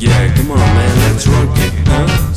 Yeah, come on, man, let's rock it, huh?